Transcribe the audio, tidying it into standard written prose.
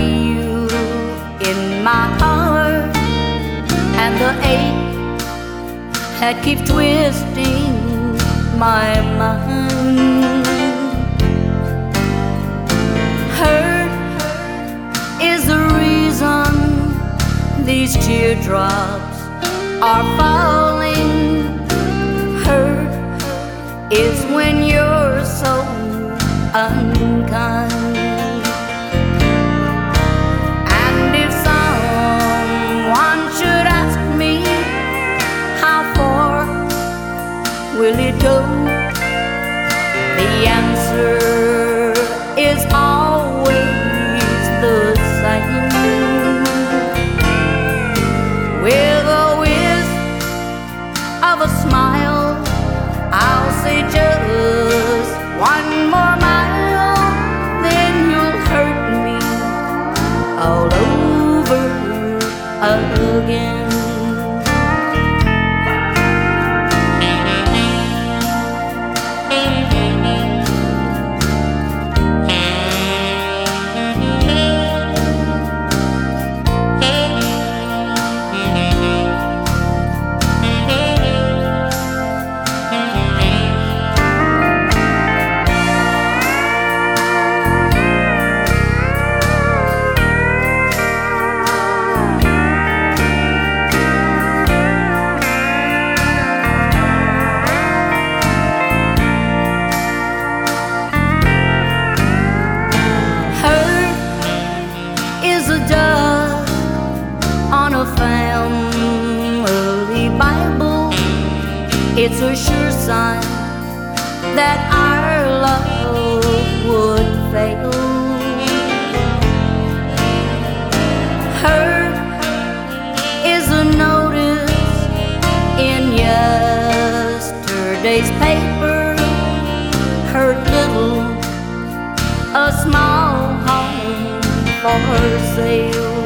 you in my heart, and the ache that keeps twisting my mind. Hurt is the reason these teardrops are falling. Hurt is when you're so unkind. And if someone should ask me how far will it go, the answer is always the same. With a whisk of a smile, I'll say just one more mile, then you'll hurt me all over again. On a family Bible, it's a sure sign that our love would fail. Hurt is a notice in yesterday's paper. Hurt little, a small home for sale.